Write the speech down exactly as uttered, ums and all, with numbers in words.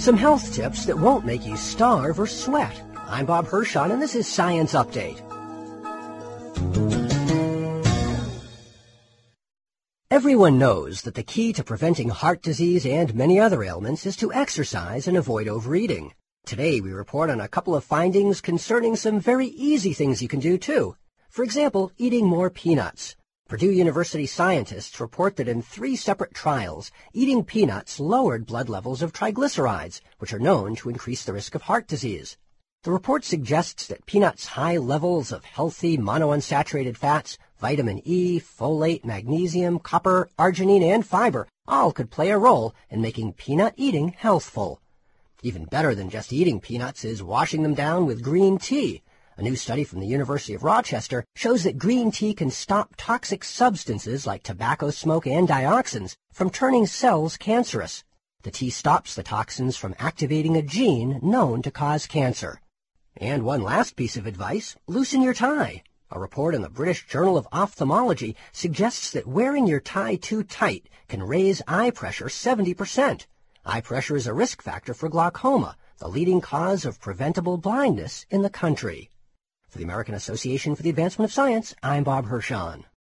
Some health tips that won't make you starve or sweat. I'm Bob Hirschon, and this is Science Update. Everyone knows that the key to preventing heart disease and many other ailments is to exercise and avoid overeating. Today we report on a couple of findings concerning some very easy things you can do too. For example, eating more peanuts. Purdue University scientists report that in three separate trials, eating peanuts lowered blood levels of triglycerides, which are known to increase the risk of heart disease. The report suggests that peanuts' high levels of healthy monounsaturated fats, vitamin E, folate, magnesium, copper, arginine, and fiber all could play a role in making peanut eating healthful. Even better than just eating peanuts is washing them down with green tea. A new study from the University of Rochester shows that green tea can stop toxic substances like tobacco smoke and dioxins from turning cells cancerous. The tea stops the toxins from activating a gene known to cause cancer. And one last piece of advice, loosen your tie. A report in the British Journal of Ophthalmology suggests that wearing your tie too tight can raise eye pressure seventy percent. Eye pressure is a risk factor for glaucoma, the leading cause of preventable blindness in the country. For the American Association for the Advancement of Science, I'm Bob Hirschon.